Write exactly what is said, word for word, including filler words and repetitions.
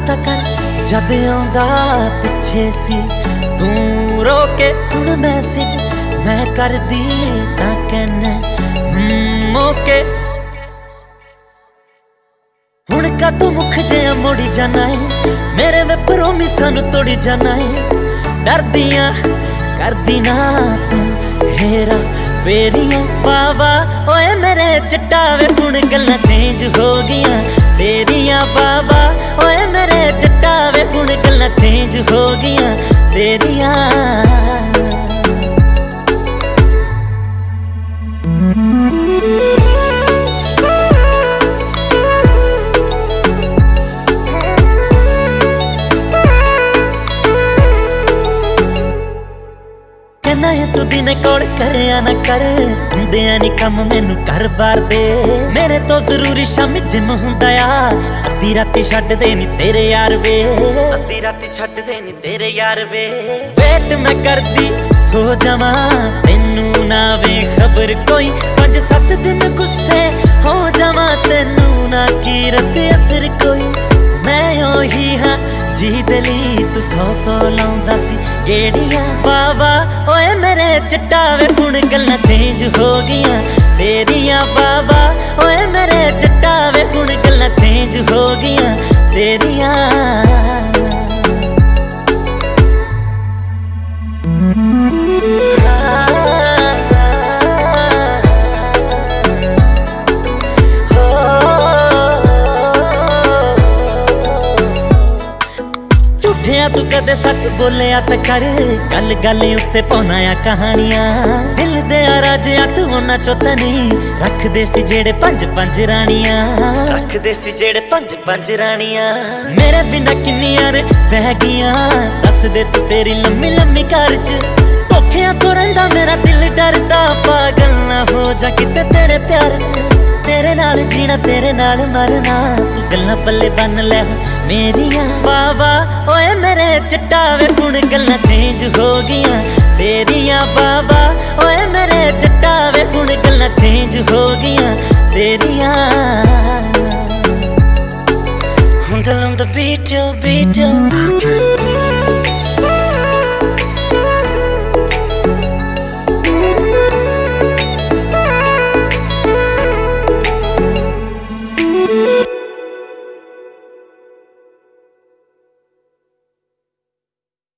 ਤਾਂ ਕਰ ਜਦ ਆਉਂਦਾ ਪਿੱਛੇ ਸੀ ਤੂੰ ਰੋਕੇ ਹੁਣ ਮੈਸੇਜ मैं कर दी ता कहना हम्म ओके हुण का तू मुख जिहा मोड़ी जाना है मेरे में प्रोमिसां नूं तोड़ी जाना है डरदियां करदी ना तू हेरा फेरियां बाबा ओए मेरे चिट्टा वे हुण गल्लां चेंज हो गईयां तेरियां बाबा ओए मेरे चिट्टा वे हुण गल्लां चेंज हो गईयां तेरियां कहना है तू दिन कोल करिया ना कर हुंदियां नी कम मैनू कर बार दे मेरे तो जरूरी शामी जिम हुंदा आ अद्धी राती छड्ड दे नी तेरे यार वे अद्धी राती छड्ड दे नी तेरे यार वे वेट मैं करदी सो जावां तैनू ना वे खबर कोई पंज सत्त दिन गुस्से हो जावां तैनू ना कीरत असर कोई मैं ओही हां जी दली तू सौ सौ लाउंदा सी गेड़ियां बाबा ओए मेरे चिट्टा वे हुण गल्लां चेंज हो गईयां तेरियां बाबा ओए मेरे चिट्टा वे हुण गल्लां चेंज हो गईयां तेरियां तू कदे सच बोलिया ते कर गल गल उत्ते पाउना आ कहानियां दिल दे राजिया तू उन्हां चों तां नहीं रखदे सी जेड़े पंज पंज रानियां रखदे सी जेड़े पंज पंज रानियां मेरे बिना किन्नियां रे बह गईयां दस दे तू तेरी लम्मी लम्मी घर च धोखियां तो रहिंदा मेरा दिल डरदा पागल ना हो जा किते तेरे प्यार च तेरे नाल जीना तेरे नाल मरना तू गल्लां पल्ले बन लै मेरियां बाबा ओए मेरे चिट्टा वे हुण गल्लां चेंज हो गईयां तेरियां बाबा ओए मेरे चिट्टा वे हुण गल्लां चेंज हो गईयां तेरियां हुण गल्लां दा beat yo beat yo